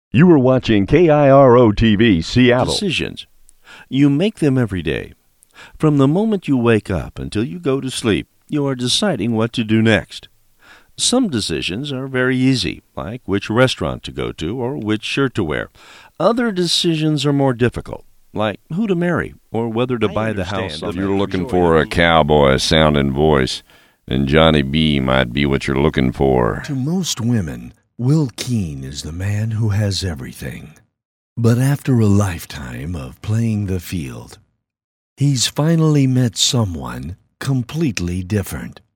You are watching KIRO TV, Seattle. Decisions. You make them every day. From the moment you wake up until you go to sleep, you are deciding what to do next. Some decisions are very easy, like which restaurant to go to or which shirt to wear. Other decisions are more difficult, like who to marry or whether to buy the house. If you're looking for a cowboy-sounding voice, then Johnny B might be what you're looking for. To most women, Will Keane is the man who has everything. But after a lifetime of playing the field, he's finally met someone completely different.